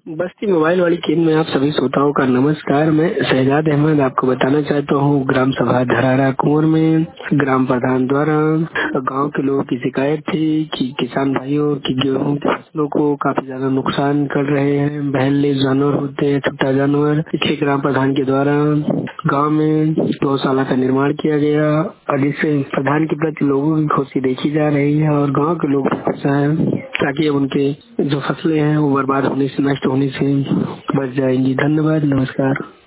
बस्ती mobile वाली केंद्र में आप सभी श्रोताओं का नमस्कार। मैं शहजाद अहमद आपको बताना चाहता हूँ ग्राम सभा धरारा कुंवर में ग्राम प्रधान द्वारा गांव के लोगों की शिकायत थी कि किसान भाइयों की गेहूं की फसलों को काफी ज्यादा नुकसान कर रहे हैं। बहले जानवर होते हैं, छोटा जानवर। इसलिए ग्राम प्रधान के द्वारा गांव में गौशाला का निर्माण किया गया और जिससे प्रधान के प्रति लोगों की खुशी देखी जा रही है और गाँव के लोग खुश हैं ताकि अब उनके जो फसलें हैं वो बर्बाद होने से, नष्ट होने से बच जाएंगी। धन्यवाद, नमस्कार।